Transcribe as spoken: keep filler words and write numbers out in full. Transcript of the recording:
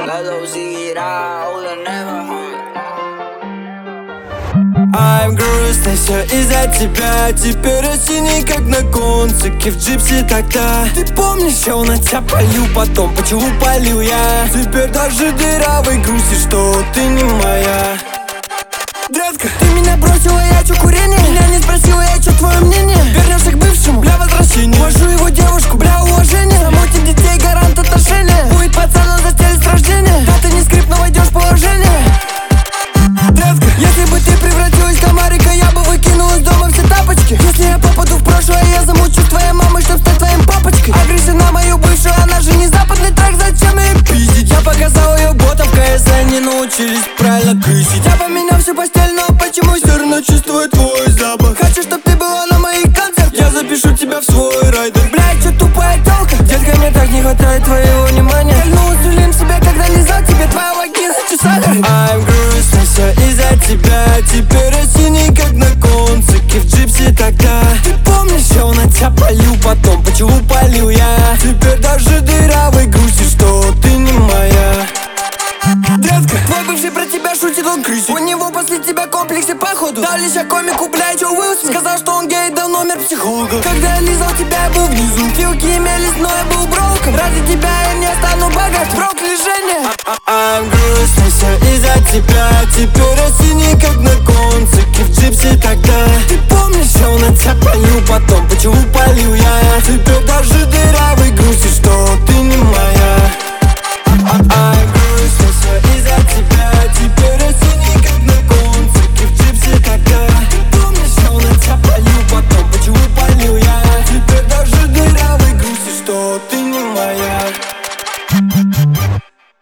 I'm грустный, все из-за тебя. Теперь я синий, как на концике в джипсе тогда. Ты помнишь, я на тебя полил, потом почему полил я? Теперь даже дырявый грустишь, что ты не моя. Детка, ты меня бросила, я чё, курение? Меня не спросила, я чё, твое мнение? Вернешься к бывшему, бля, возвращение. Вожу его девушку, бля, уважение. Замутим детей, гарант отношения. Будет пацан, он застелит с рождения. Да ты не скрип, но войдешь в положение. Детка, если бы ты превратилась в комарика, я бы выкинул из дома все тапочки. Если я попаду в прошлое, я замучу с твоей мамой, чтоб стать твоим папочкой. Агрессия на мою бывшую, она же не западный трек, зачем ее пиздить? Я показал ее ботов, КС, они научились правильно крысить. Я поменял всю постель, но почему все равно чувствую твой запах? Хочу, чтоб ты была на моих концертах, я запишу тебя в свой райдер. Блядь, чё тупая тёлка? Детка, мне так не хватает твоего внимания. Кольнул сулим себя, когда лизал тебе твоя вагина, чё сахар? I'm грустный, все из-за тебя. Теперь я синий, как на концике в джипсе тогда. Ты помнишь, я на тебя полил, потом почему полил я? Теперь даже дырявый грустишь, что ты не моя. Детка, твой бывший про тебя шутит, он крысит. У него после тебя комплексы походу. Дал лишь комику, блядь, Джо Уилсон. Сказал, что он гей, дал номер психолога. Когда я лизал тебя, я был внизу. Филки имелись, но я был броком. Ради тебя